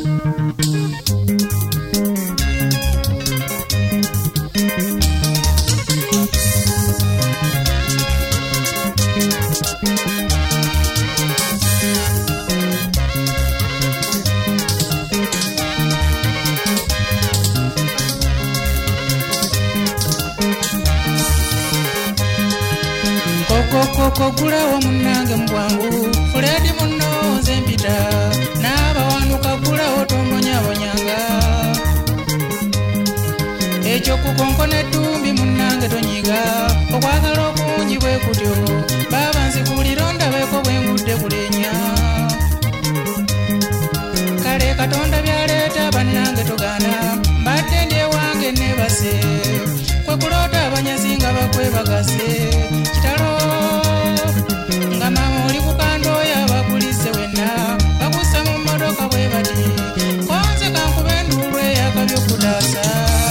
Koko gulawo munnange mubwangu Fuledi munno nze mpita n'abawanuka gulawo tombonyabonyanga ekyo kukonkona ettumbi munnange tonyiga okwagala okungi bwe kutyo baba nzikuulira ondabeko bwe ngudde kulenya kale Katonda byaleeta bannange togaana mbadde ndi ewange neebase kwe kuloota abanyazi nga bakwebagase kitalo nga mama oli kukandooya bakulise wenna bakussa mu mmotoka bwe bati konze kankuba enduulu eyakabyo kutaasa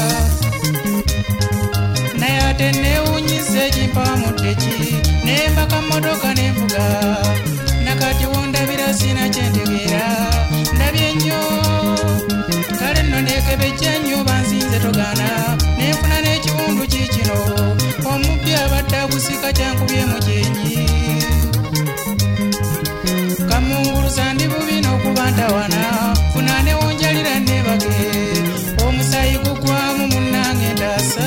naye ate neewunyisa ekimpawa mu tteki nembaka mmotoka nenvuga nakati wondabira sina kyentegeera ndabye nnyo kale nno neekebejja nnyo bansinze togaana nenfuna n'ekiwundu kiikino omubbi abadde agusika kyankubye mu kyenyi kamunguluza ndi bubi n'okuba ntawana funa newonjalira nebage omusayi gugwamu munnange ndaasa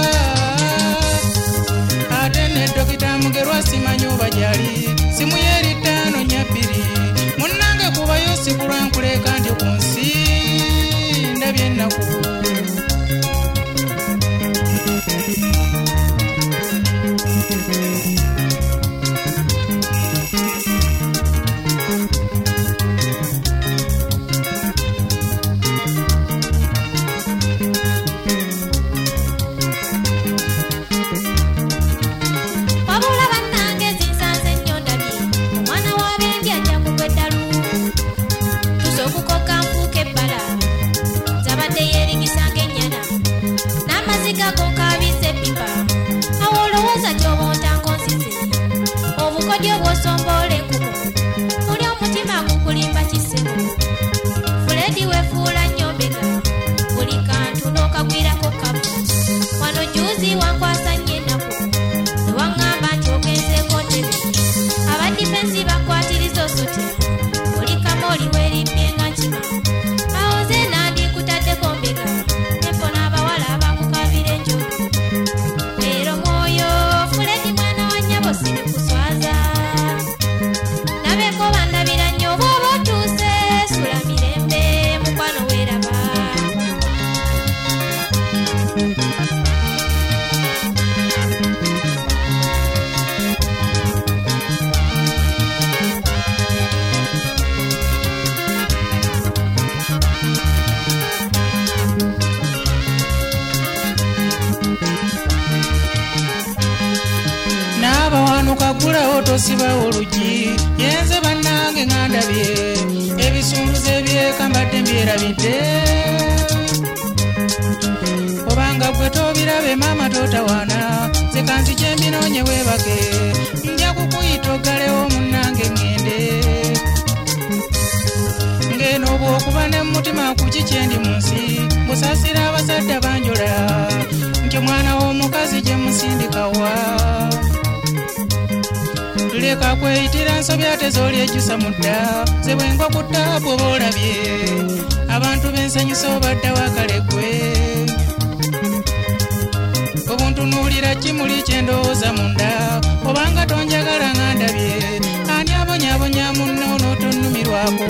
ate ne Dokita Mugerwa simanyi oba gyali simu ye 542 munnange kubayo sikulwa nkuleka nti ku nsi ndabye ennaku Kagulawo tosibawo olugi yenze bannange ngandabye ebisumbuze byekambadde mbyerabidde obanga gwe tobirabe maama totawaana ze kanzi kyembinoonye weebake nja kukuyita oggalewo munnange ngende ngeno bw'okuba ne mutima ku kikyendi mu nsi busasira abazadde banjola nti omwana w'omukazi gye musindikawa leka kweyitira nsobi ate z'oli ejjusa mudda ze bwengo ku ttaapu oba olabye abantu b'ensanyusa obadde wakale gwe obuntunuulira kimuli kyendowooza munda obanga tonjagala nga ndabye ani abonyaabonya munno n'otonnumirwako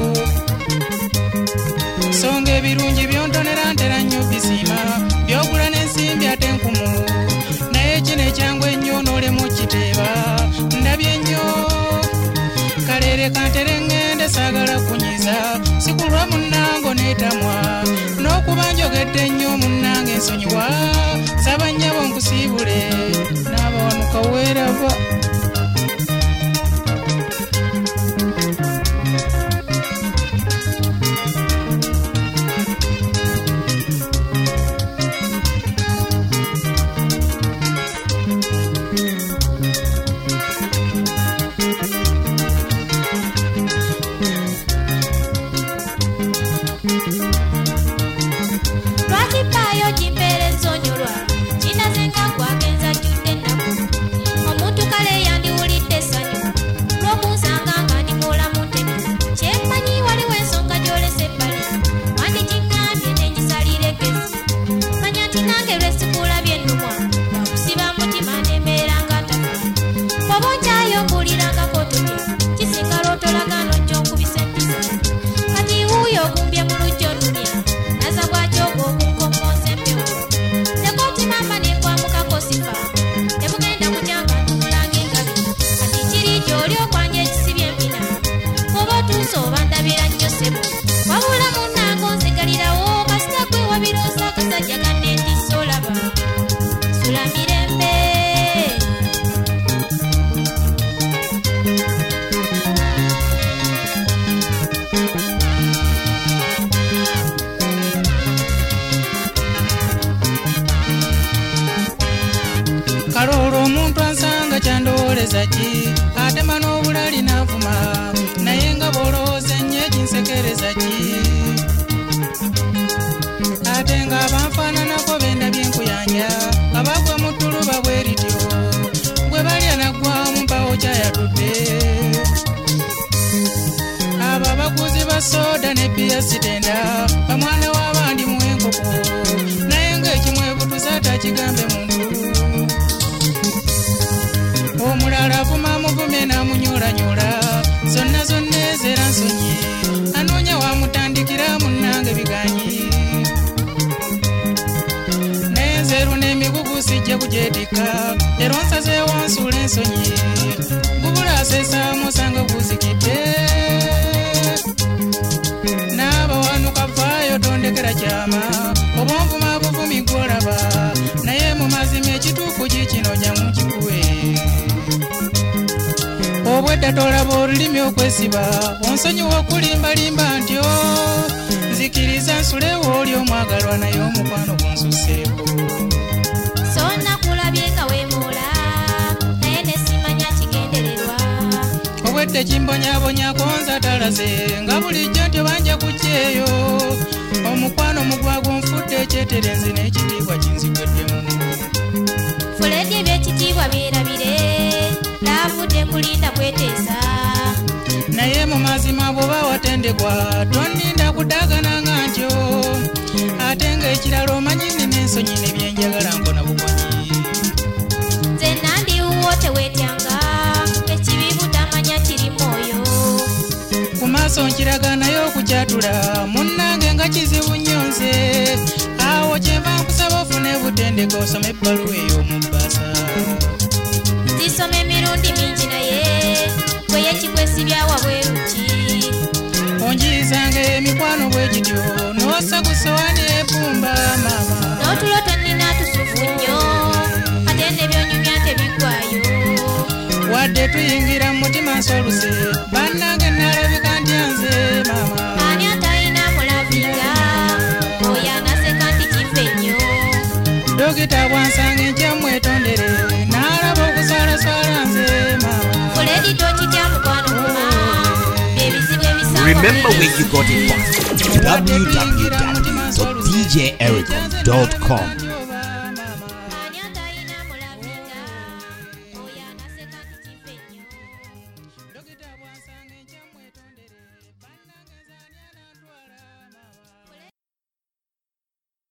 songa ebirungi byontonera ntera nnyo bisiima byogula n'ensimbi ate nkumu naye kino ekyangu ennyo n'olemu kiteeba ndabye nnyo kaleere kantere ngende saagala kunyiza sikulwa munnango neetamwa n'okuba njogedde nnyo munnange ensonyiwa saba nnyabo nkusiibule n'abawanuka weerava soba ndabira nnyo ssebo wabula munnange onsigalirawo kasita gwe wabirosa akasajja kanne nti solaba sula mirembe Kalolo omuntu ansanga kyandowoleza ki atema n'obulali n'avuma naye nga bw'olowooza ennyo ekinsekereza ki ate nga abanfaananako bendabye enkuyanja abagwa mu ttuluba bwe lityo gwe balya naggwa mu mpawo kyayatudde abo abaguzi ba soda ne bbiya sitenda bamwana w'abandi mu enkoko naye ng'ekimwebutuza atakigambe muntu omulala avuma muvume n'amunyoolanyola zonna zonna ezeera nsonyi anoonya wamutandikira munnange biganyi naye nzeeru n'emigugu sijja kugyetikka era onsazeewo nsuula ensonyi gubula aseesaamu osanga guzikidde n'abawanuka vaayo tondekera kyama oba onvuma buvumi gw'olaba naye mu mazima ekituufu kikinoonya mu kikuwe obwedda tolaba olulimi okwesiba onsonyiwa okulimbalimba ntyo nzikiriza nsulewo oli omwagalwa naye omukwano gunsuseeko so nakulabye nga weemoola naye nesimanya kigendererwa obwedde kimbonyabonyako nza talaze nga bulijjo nti banja kukyeyo omukwano mugwago nfudde ekyeterenzi n'ekitiibwa kinzigweddemu fuledi ebyekitiibwa byerabire laavudde kulinda kweteesa naye mu mazima bw'oba watendekwa tonninda kudaagananga ntyo ate ng'ekirala omanyi nina ensonyi nebyenjagala nkona bukonyi nze nandiwuwo teweetyanga ekibi butamanya kiri mwoyo ku maaso nkiraga naye okukyatula munnange nga kizibu nnyo nze awo kyenva nkusaba ofune butendeka osome ebbaluwa ey'omubbasa zisoma emirundi mingi naye gweyekikwesibyawa bweruki onjiyizanga emikwano bwe gityo n'ossa ku sowaani ebumba maama n'otulo tonnina tusufu nnyo ate nebyonyumya tebiggwayo wadde tuyingira mu mutima nsoluse bannange nalabika ntyanze maama ani atalina mulavinga oyo anaseka nti kife nnyo dokita bwansanga enkya mwetondere n'alaba okusalasala nze maama fuledi tokitya mukwano kuma ebizibu ebisango Remember where you got it from. www.djericom.com